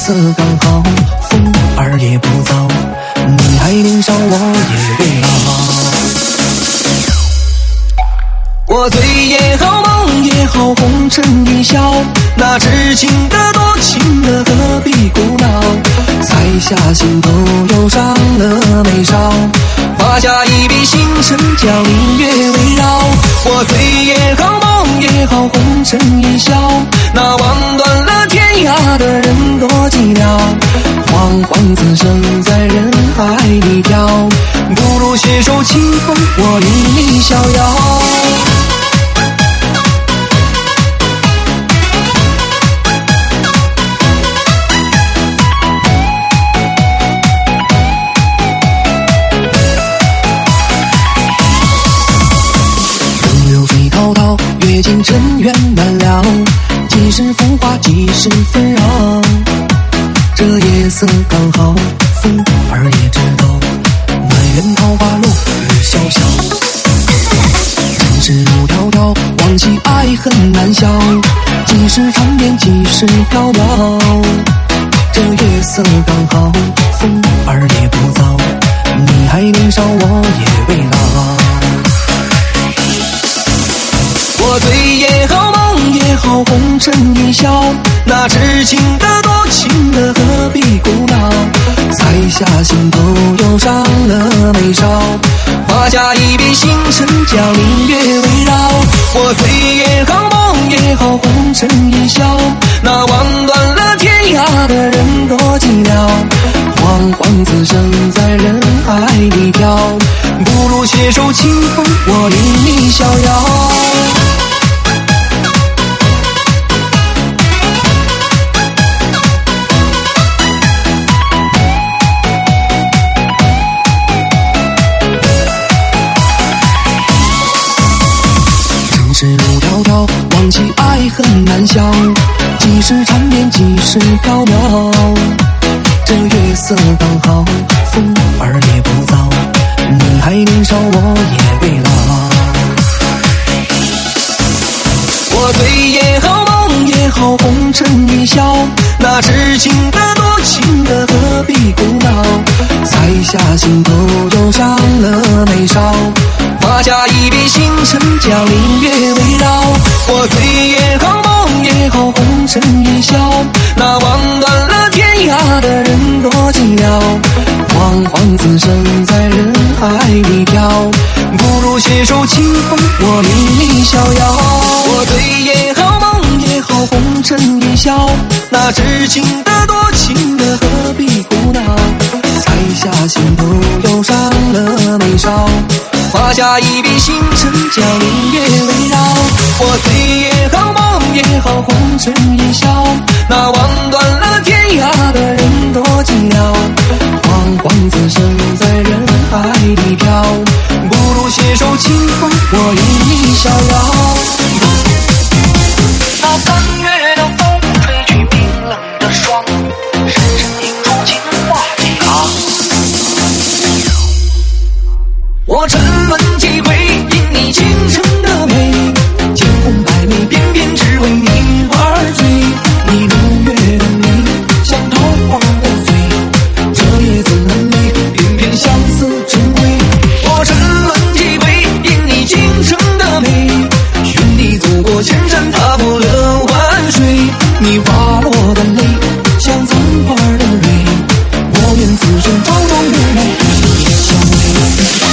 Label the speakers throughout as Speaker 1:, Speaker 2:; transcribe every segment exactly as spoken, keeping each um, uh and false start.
Speaker 1: 色刚好，风儿也不早，你还年少，我也未老。我醉也好，梦也好，红尘一笑，那痴情的多情的何必苦恼？才下心头忧伤了眉梢，画下一笔星辰将明月围绕。我醉也好，梦也好，红尘一笑，那望断了天涯的人多寂寥。惶惶自生在人海里飘，不如携手清风，我与你逍遥。阅尽尘缘难了，几时风华几时纷扰。这夜色刚好，风儿也知道，满园桃花落日潇潇。人世路迢迢，往昔爱恨难消，几时缠绵几时飘渺。这夜色刚好，风儿也不早，你还年少，我也未老。我醉也好，梦也好，红尘一笑，那痴情的多情的何必苦恼？才下心头忧伤了眉梢，画下一笔星辰将明月围绕。我醉也好，梦也好，红尘一笑，那望断了天涯的人多寂寥。惶惶自生在人海里飘，不如携手清风，我与你逍遥。忘记爱恨难消，几时缠绵几时飘渺。这月色刚好，风儿也不早，你还年少，我也未老。我醉也好，梦也好，红尘一笑，那痴情的多情的何必苦恼？才下心头忧伤了眉梢，画下一笔星辰将明月围绕。我醉也好，梦也好，红尘一笑，那望断了天涯的人多寂寥。惶惶自生在人海里飘，不如携手清风，我与你逍遥。我醉也好，梦也好，红尘一笑，那痴情的多情的何必苦恼？才下心头忧伤了眉梢，画下一笔星辰将明月围绕。我醉也好，梦也好，红尘一笑，那望断了天涯的人多寂寥。惶惶自生在人海里飘，不如携手清风，我与你逍遥。
Speaker 2: 那三月的风吹去冰冷的霜，深深映出情话几行。
Speaker 1: 我沉沦几回，因你倾城的美，千红百媚，偏偏只为你而醉。你如月的美，像桃花的醉，这夜子很美，偏偏相思成灰。我沉沦几回，因你倾城的美，寻你走过千山，踏过了万水。你滑落的泪，像残花的蕊，我愿此生朝朝暮暮与你相偎。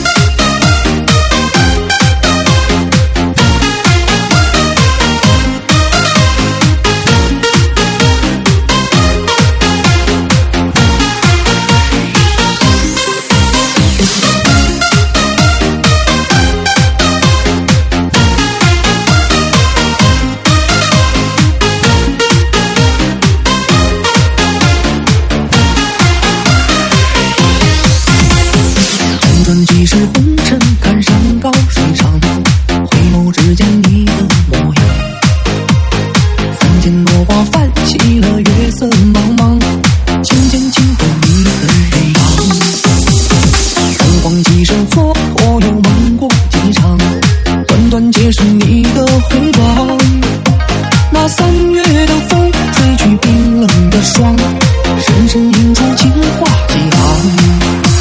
Speaker 1: 几时红尘看山高水长，回眸只见你的模样。三千落花泛起了月色茫茫，轻轻轻抚你的背昂。三晃几声蹉跎又梦过几场，短短皆是你的红妆。那三月的风吹去冰冷的霜，深深映出情话几行。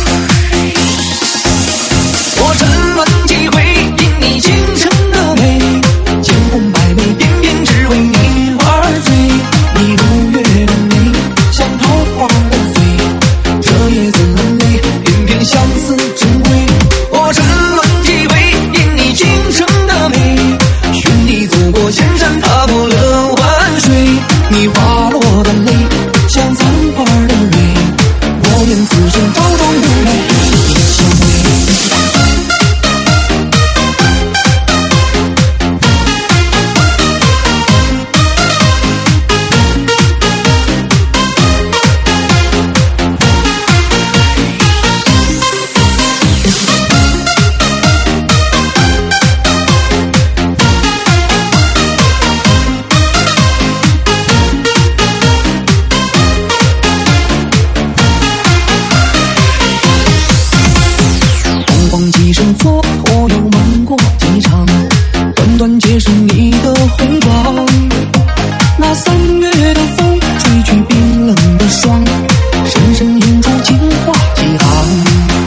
Speaker 1: 我沉沦几回，因你倾城的美，千红百媚，偏偏只为你而醉。你如月的美，像桃花的醉，这夜怎能累？偏偏相思成灰。我沉沦几回，因你倾城的美，寻你走过千山，踏过了万水。你滑落的泪，像残花的蕊，我愿此生朝朝暮暮与你相偎。几声蹉跎又漫过几场，短短皆是你的红妆。那三月的风吹去冰冷的霜，深深映出情话几行。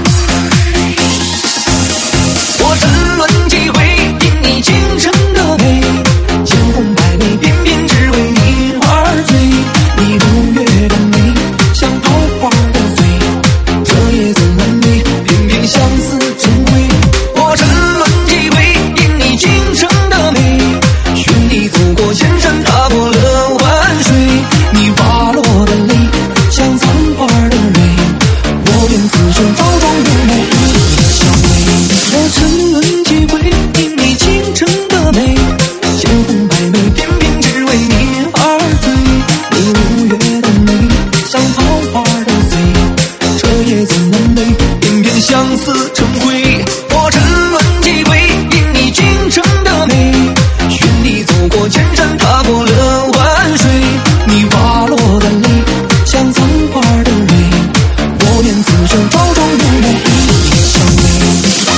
Speaker 1: 我沉沦几回，因你倾城的美，千红百媚，偏偏只为你而醉。你如月的美，像桃花的醉，这夜怎能累？偏偏相思成灰。我沉沦几回，因你倾城的美，寻你走过千山，踏过了万水。你滑落的泪，像残花的蕊，我愿此生朝朝暮暮与你相偎。我沉沦几回，因你倾城的美，千红百媚，偏偏只为你而醉。你如月的美，像桃花的醉，这夜怎能累？偏偏相思成灰。我沉沦几回，因你倾城的美，寻你走过千山，踏过了万水。你滑落的泪，像残花的蕊，我愿此生朝朝暮暮与你相偎。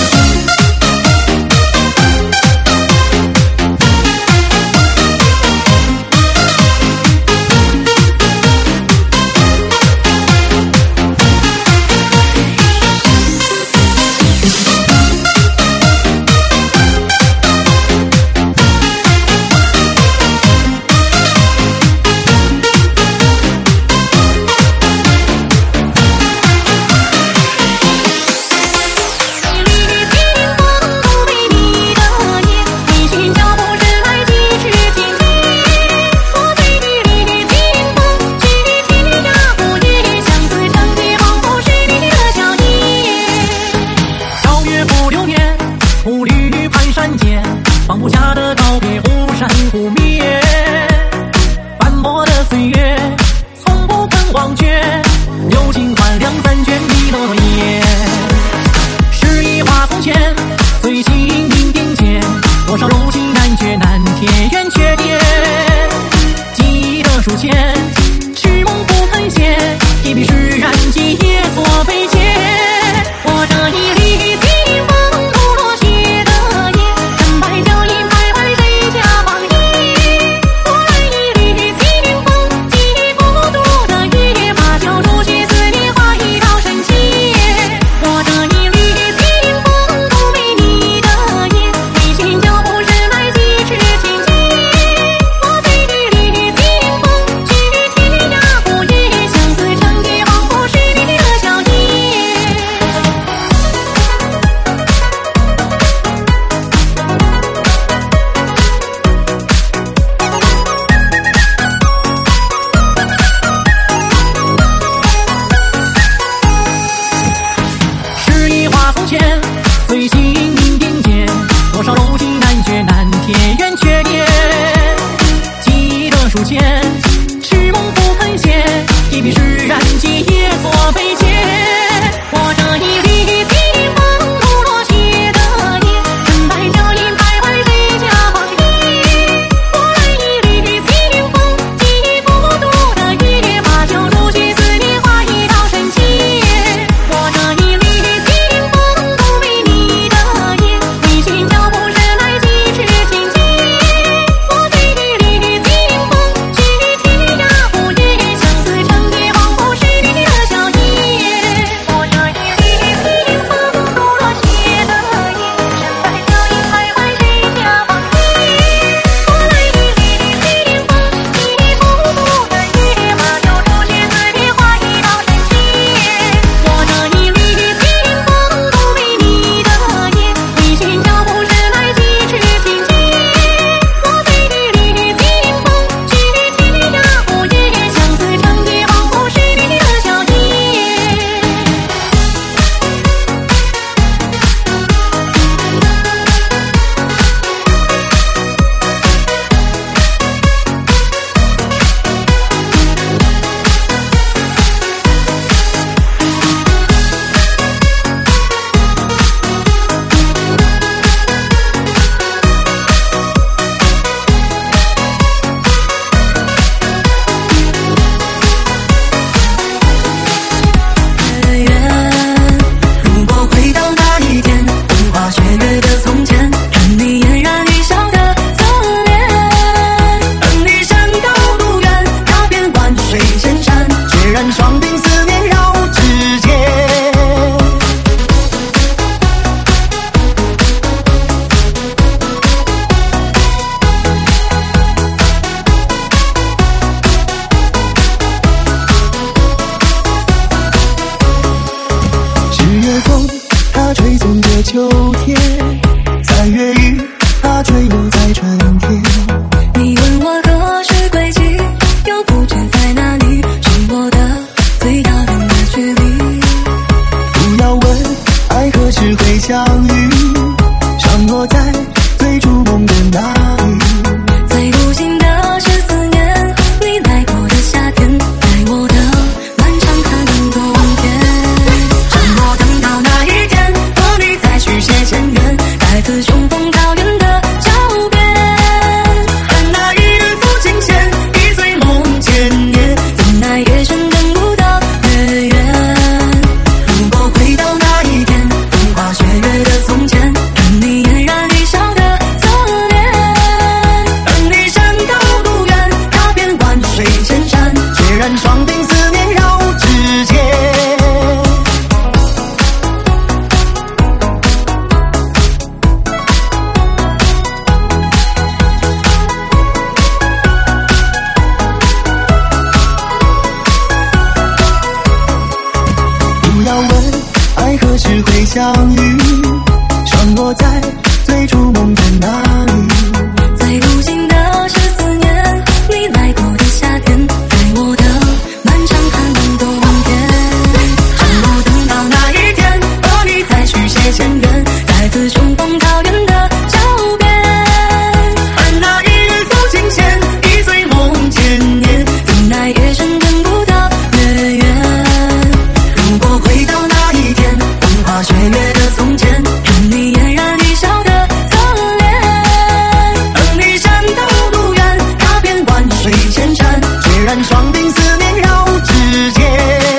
Speaker 3: 放不下的告别，忽闪忽灭。斑驳的岁月，从不肯忘却。有情换两三卷碧落叶，诗意化从前，随心云顶间。多少柔情难绝，难填圆缺点。记忆的书签，痴梦不肯写，一笔诗燃几夜作飞剑。我这一粒冰封不落雪的夜，沉白脚印徘徊谁家房檐。我来一缕清风，记忆孤独的夜，把酒煮雪思念画一道深切。我这一缕清风，不为你的夜，微醺脚步驶来几尺情切。我飞一缕清风，去天涯不夜，相思成蝶，仿佛是你的笑靥。诗意化从前，随心云顶间。多少柔情难绝，难填圆缺点。记忆的书签，痴梦不肯写，一笔诗燃几夜作飞剑。我这一缕清风，不落雪的夜，沉白脚印徘徊谁家房檐。我来一缕清风，记忆孤独的夜，把酒煮雪思念画一道深切。我这一缕清风，不为你的夜，微醺脚步驶来几尺情切。我飞一缕清风，去天涯不夜，相思
Speaker 1: 然双鬓思念绕指尖。不要问爱何时会相遇，降落在最初梦的那里。
Speaker 4: 在无尽的十四年，你来过的夏天，在我的漫长寒冷冬天，盼我等到那一天，和你再续写前缘，再次重逢桃源的桥边。
Speaker 1: 盼那一日赴琴弦，一醉梦千年，
Speaker 4: 等待夜深等不到月圆。
Speaker 1: 如果回到那一天，风花雪月的从前，
Speaker 4: 看你嫣然一笑的可怜。
Speaker 1: 等你山高路远，踏遍万水千山，决然双鬓思念绕指尖。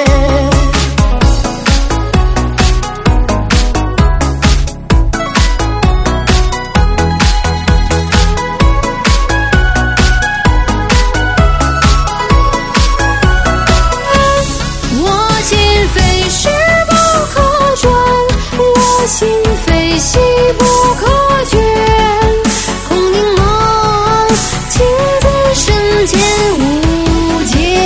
Speaker 4: 我心非石不可转，我心非细不可卷。空凝梦，情字深浅无界。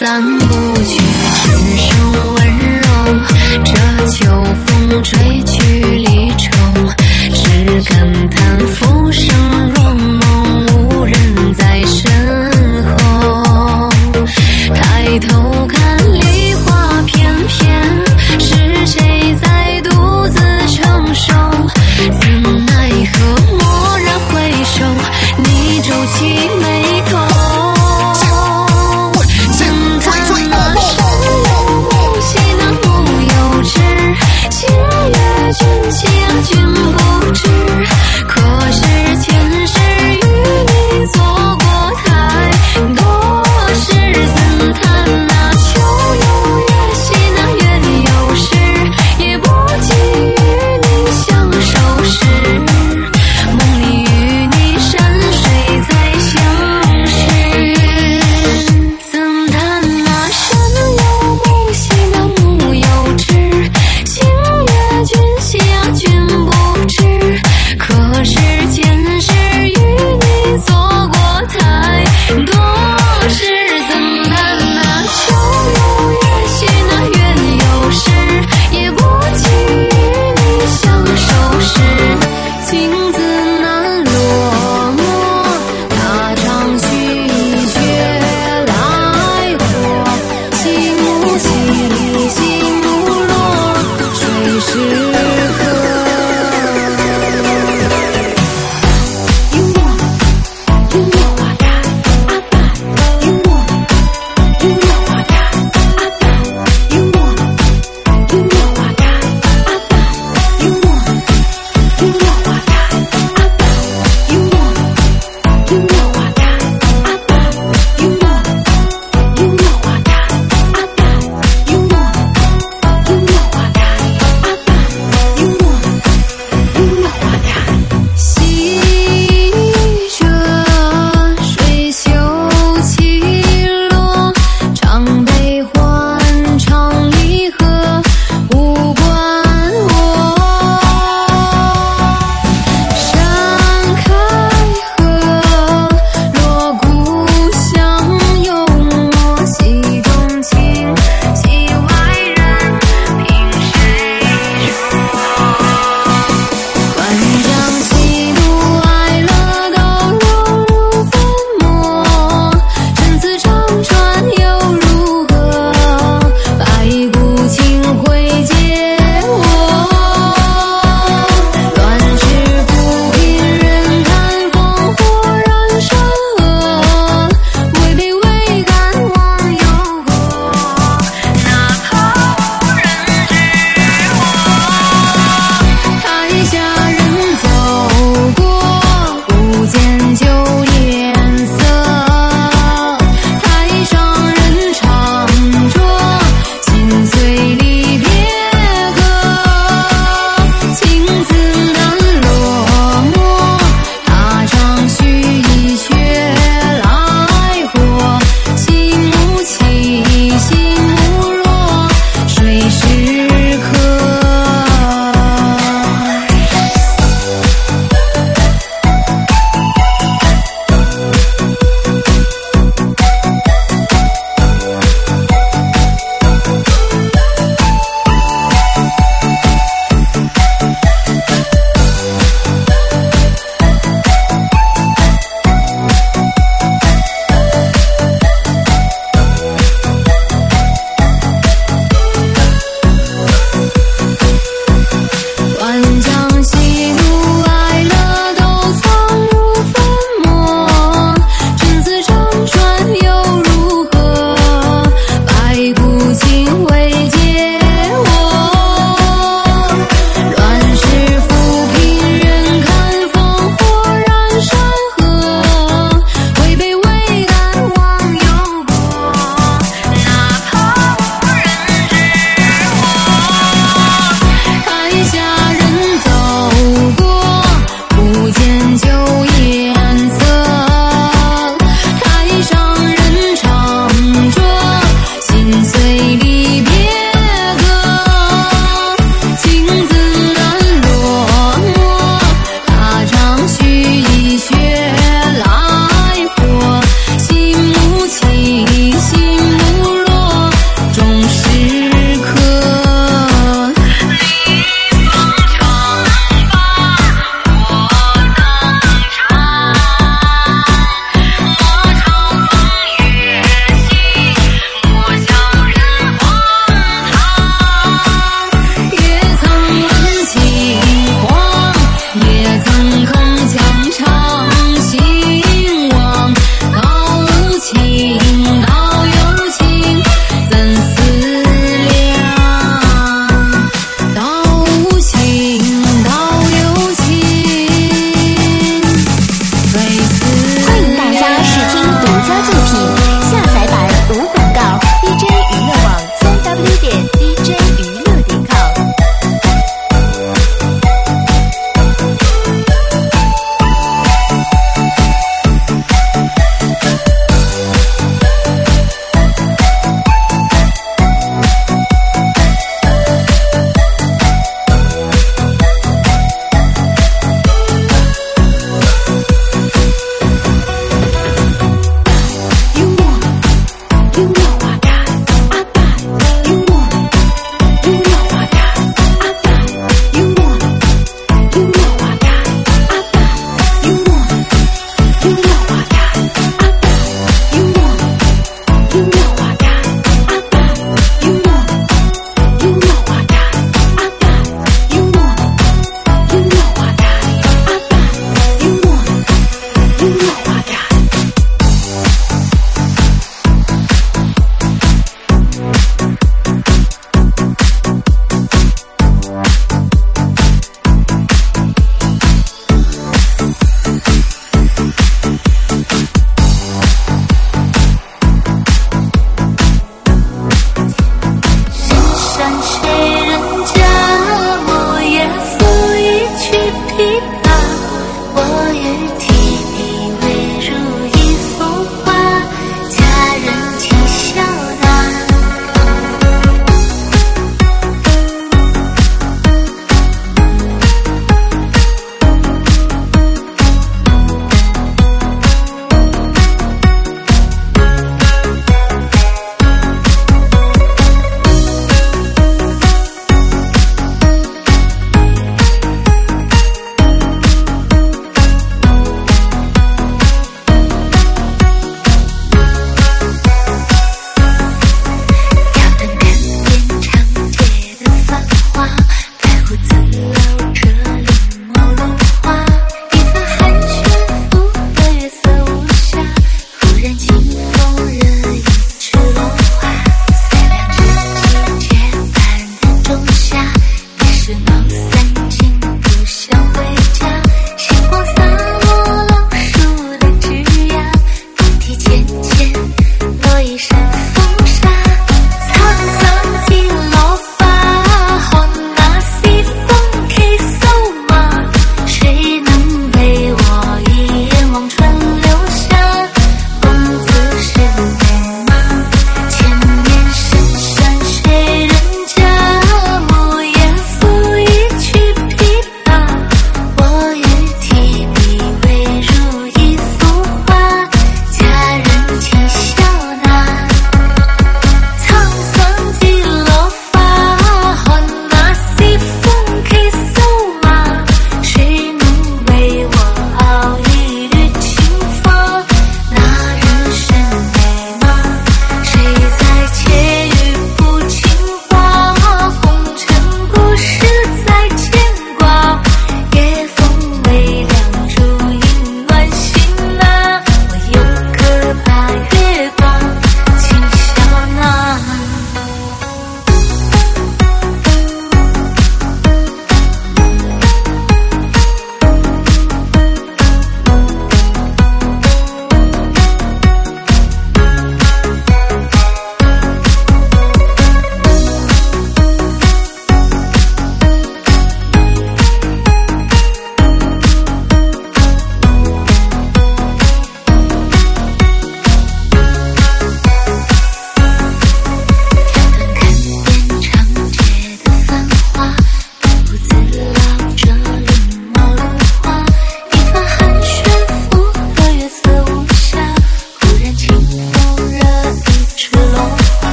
Speaker 4: 散不去，只剩温柔。这秋风吹去离愁，只感叹浮生若梦，无人在身后。抬头看梨花翩翩，是谁在独自承受？怎奈何蓦然回首，你皱起眉头。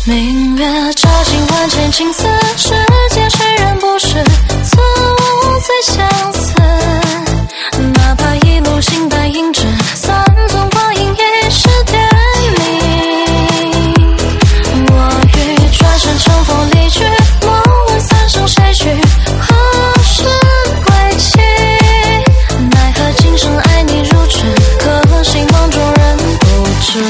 Speaker 4: 明月照尽万千情丝，世间谁人不是此物最相似？哪怕一路形单影只，三寸光阴也是天命。我欲转身乘风离去，莫问三生谁去，何时归期？奈何今生爱你如痴，可惜梦中人不知。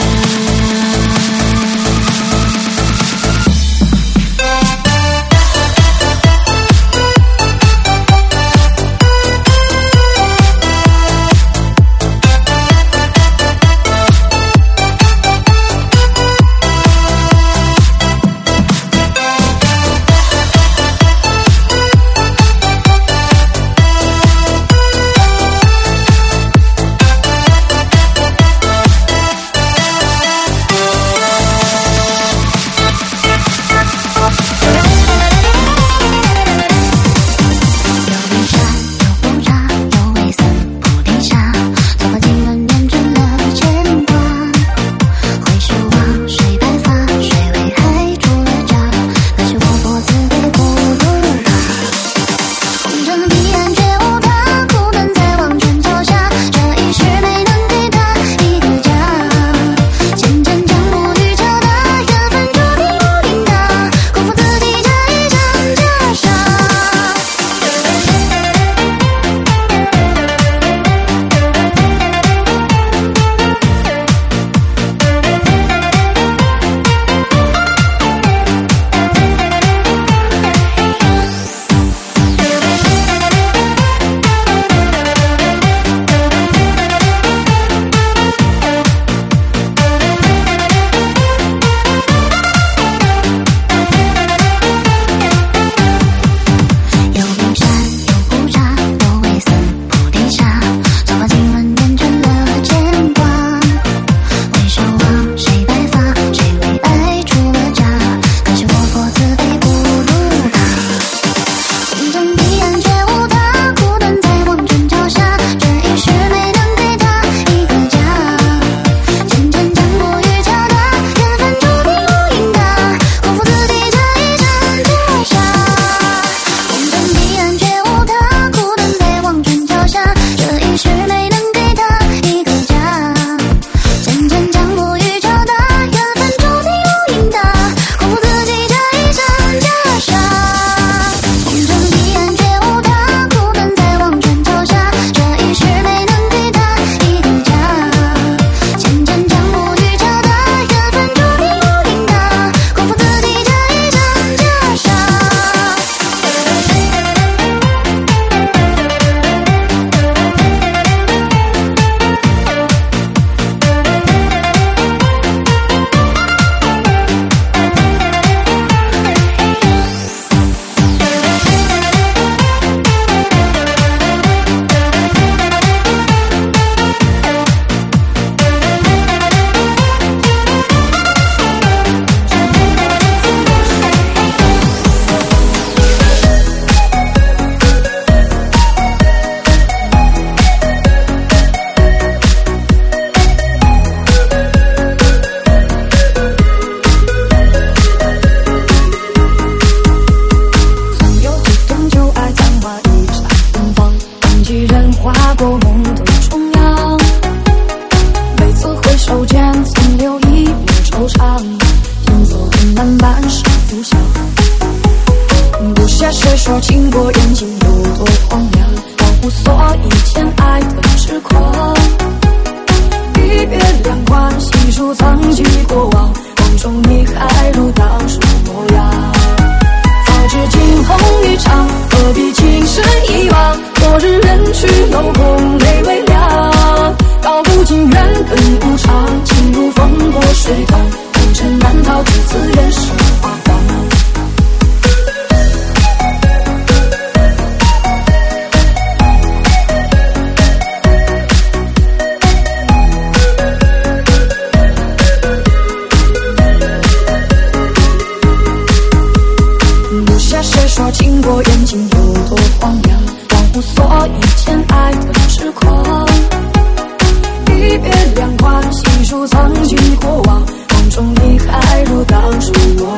Speaker 5: 数曾经过往，梦中你还如当初我。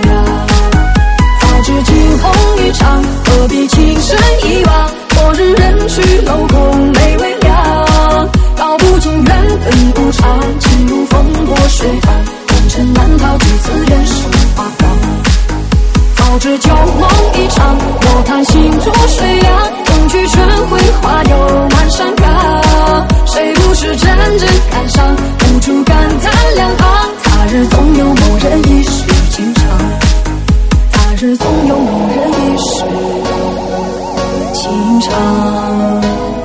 Speaker 4: 只旧梦一场。我看星座水亮，冬去春晖，花又满山岗。谁不是真正感伤，无处感叹两行。他日总有某人一时情长，他日总有某人一时情长。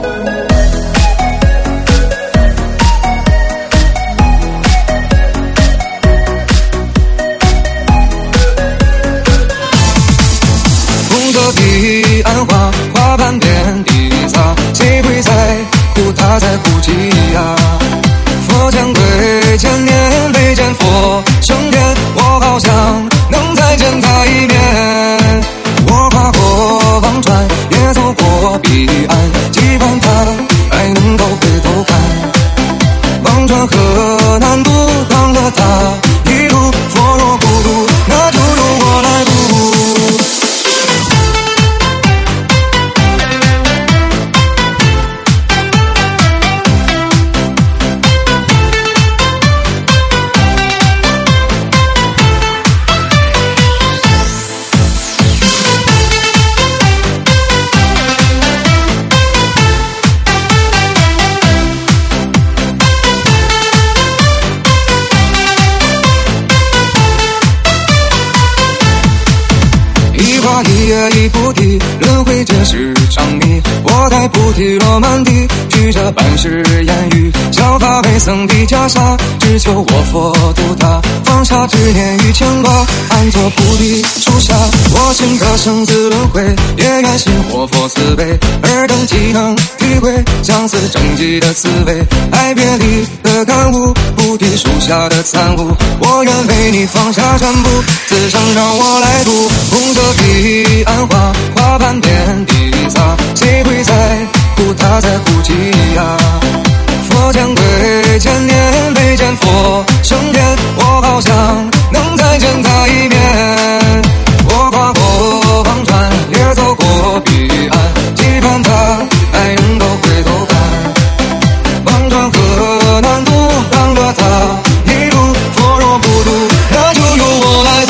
Speaker 1: 彼岸花，花瓣遍地撒，谁会在乎他在乎己呀？佛将归，千年未见佛升天，我好想能再见他一面。我跨过忘川，也走过彼岸，期盼他还能够回头看。忘川河南渡，当了他一路，佛若孤独，那就由我来渡。一叶一菩提，轮回皆是常迷。我在菩提落满地，举着半世言语，教他为僧的袈裟，只求我佛度他，放下执念与牵挂，安坐菩提树下。我信这生死轮回，也愿信活佛慈悲，尔等既能体会相思成疾的滋味，爱别离的感悟，菩提树下的参悟，我愿为你放下全部，此生让我来渡。红色彼岸花，花瓣遍地撒，谁会在乎他在乎己呀？佛将归，千年未见佛升天，我好想能再见他一面。我跨过忘川，也走过彼岸，期盼他还能够回头看。忘川河南渡，当了他一路，佛若不渡，那就由我来渡。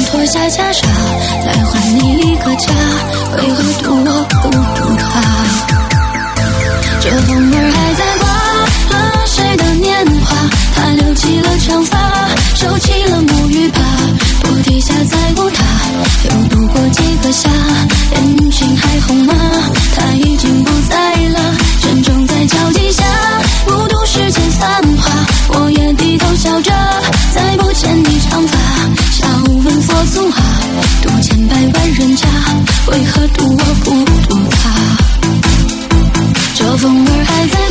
Speaker 4: 脱下袈裟来还你一个家，为何渡我不渡他？这风儿还在刮了谁的年华？他留起了长发，收起了沐浴吧，波底下再无他，又度过几个夏，眼睛还红吗？他已经不在了，珍重在交集下，孤独世间繁华，我也低头笑着，再不见你长发。笑问佛祖啊，渡千百万人家，为何渡我不渡他？这风儿还在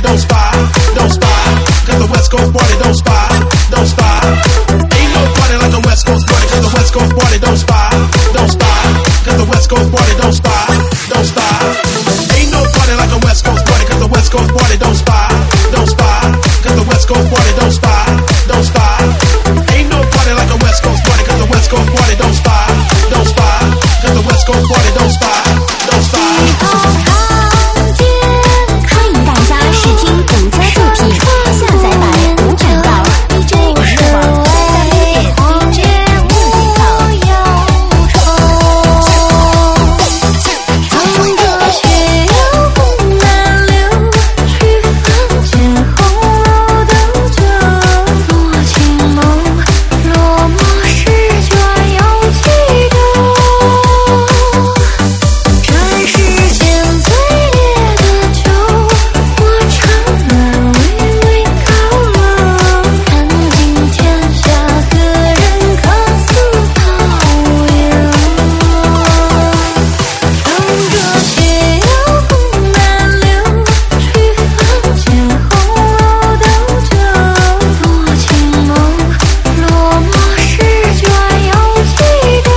Speaker 5: don't stop, don't stop. Cause the West Coast party don't stop, don't stop. Ain't no party like the West Coast party. Cause the West Coast party don't stop, don't stop. Cause the West Coast party don't stop, don't stop. Ain't no party like the West Coast party. Cause the West Coast party don't stop, don't stop. Cause the West Coast party don't stop, don't stop. Ain't no party like the West Coast party. Cause the West Coast party don't stop, don't stop. Cause the West Coast party don't stop, don't stop.
Speaker 6: 欢迎大家试听独家作品，下载版无广告 D J 网三 D J 无广唱歌血流红难留，去房间红楼斗酒，多情梦落寞时倦又记得，这世间最烈的酒，我尝了微微高冷，看尽天下何人可诉桃源。唱歌血流红难留，去房间红楼斗酒，多情梦落寞时倦又记得，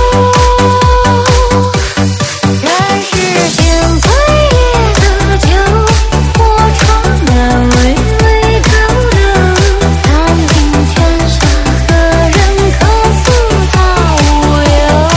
Speaker 6: 这世间最烈的酒，我尝了微微高冷，看尽天下何人可诉桃源。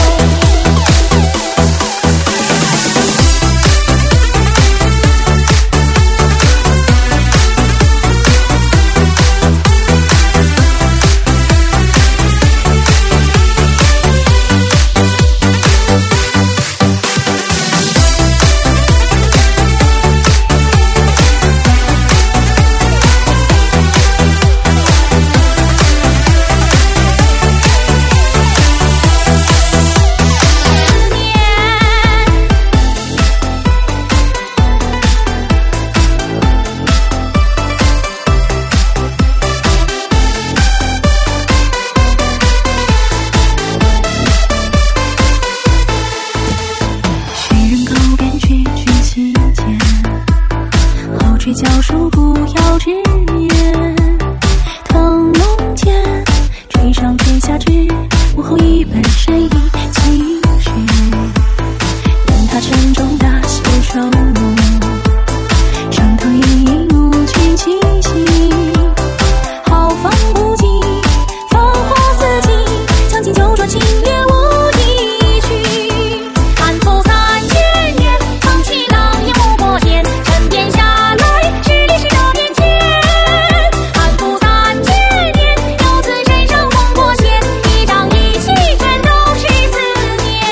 Speaker 6: 谁人告别句句期间，后吹教书不要直言，腾笼间吹上吹下枝，幕后一本深意情绪，任它沉重大写愁浓，升腾隐隐无趣气息，豪放不羁，繁花似锦，将进酒转情恋无一曲。寒风三千年，藏起狼烟无过间，沉淀下来是历史的变迁。寒风三千年，游子身上风过线，一张一气全都是思念。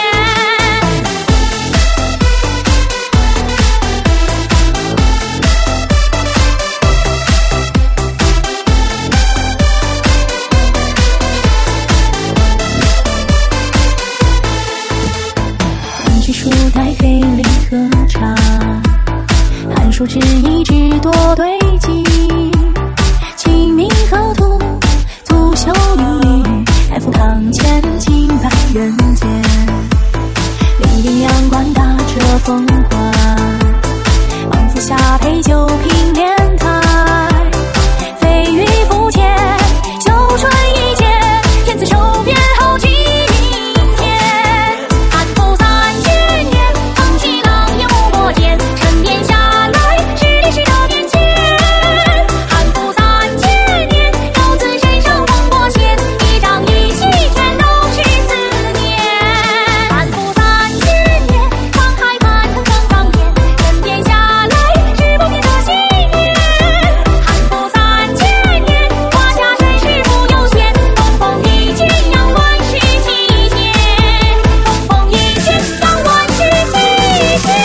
Speaker 6: 一曲书带飞离合唱，寒暑之意只多对镜，清明河图足秀一缕，太傅堂前敬拜人间，凌云阳关大车风华，王府下陪酒品莲台，飞鱼浮潜修船一剑，天子手边后几天。寒风三千年，藏起狼烟无过间，沉淀下来是历史的变迁。寒风三千年，游子身上风过线，一张一气全都是思念。寒风三千年，沧海漫腾成桑田，沉淀下来是不变的信念。寒风三千年，华夏盛世不悠闲，东风一剑扬万世极限，东风一剑扬万世极限。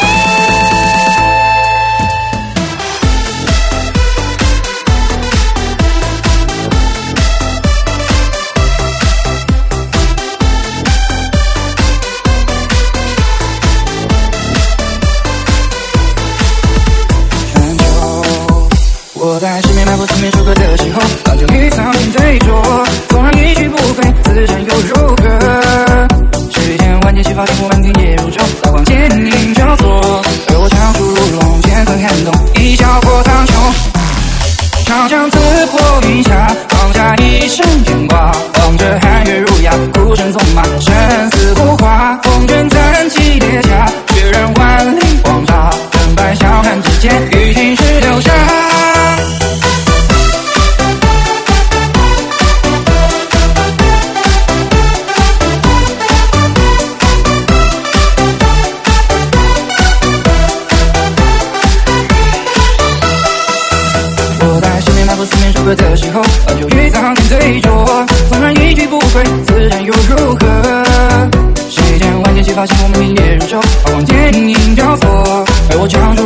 Speaker 7: 全球，我在市面买过四面楚歌的时候，老酒与草坪对酌，纵然一去不回，自然又如何？世间万劫齐发，天幕满天夜如昼，刀光剑影交错，而我长处如龙，剑锋撼动，一笑破苍穹。 歌的时候，把酒与苍天对酌，纵然一去不回，自然又如何？时间晚点起，发现我们并列入手，好光电影雕塑，而我唱出